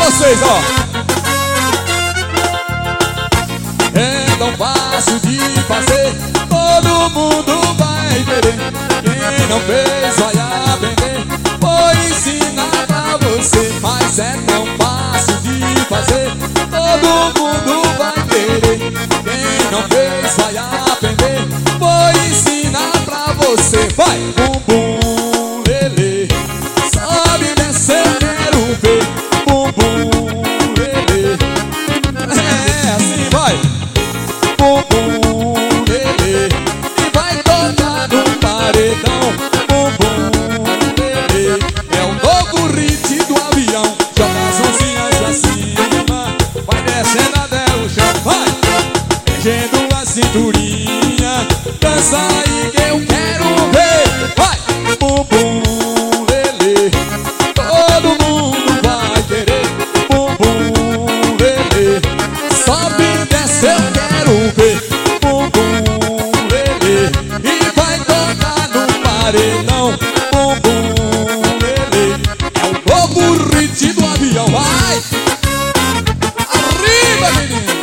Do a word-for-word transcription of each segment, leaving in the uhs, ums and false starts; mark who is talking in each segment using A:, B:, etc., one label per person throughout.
A: vocês, ó. É tão fácil de fazer, todo mundo vai querer. Quem não fez vai aprender, vou ensinar pra você. Mas é tão fácil de fazer, todo mundo vai querer. Quem não fez vai aprender, vou ensinar pra você. Vai! Bum, bum, lelê, sobe, desce, eu quero ver. Bum, bum, lelê, é assim, vai! Bum, bum, lelê, e vai tocar no paredão. Bum, bum, lelê, é o novo hit do avião. Joga as mãozinhas pra cima, vai descendo até o chão. Vai! Mexendo a cinturinha, dança aí que eu quero ver. Vai! Bum, bum, lelê, todo mundo vai querer. Bum, bum, lelê, sobe e desce, eu quero ver. Bum, bum, lelê, e vai tocar no paredão. Bum, bum, lelê, é o novo hit do avião. Vai! Arriba, menino!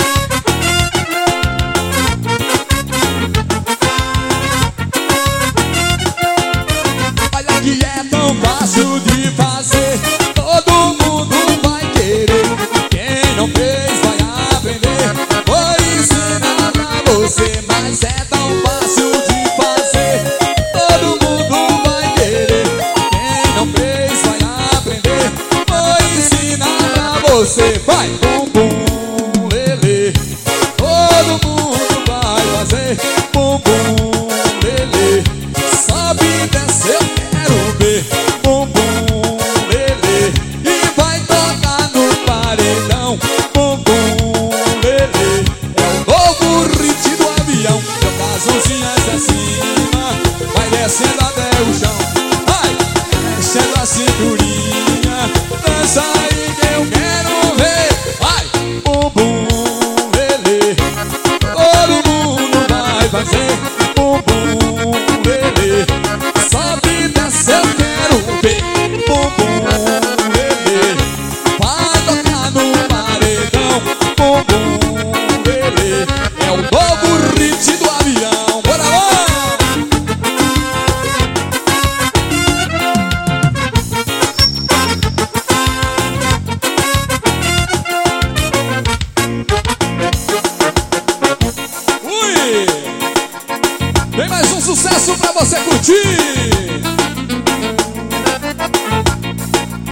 A: Olha que é tão fácil de fazer, todo mundo vai querer. Quem não fez vai aprender, vou ensinar pra você. Mas é tão fácil de fazer, todo mundo vai querer. Quem não fez vai aprender, vou ensinar pra você. Vai! Bum, bum, lelê, todo mundo vai fazer. Bum, bum, lelê, sobe e desce, eu quero ver. Bum, bum, lelê, e vai tocar no paredão. Bum, bum, lelê, é o novo hit do avião. Joga as mãozinhas acima, vai descendo até o chão. Vai, descendo a cinturinha, dança aí que eu quero ver. Vai, bum, bum, lelê, todo mundo vai fazer. Bum, bum, lelê, sobe e desce, eu quero ver. Bum, bum, lelê, vai tocar no paredão. Bum, bum, lelê, é o novo hit do avião. Bora lá! Ui! Tem mais um sucesso pra você curtir!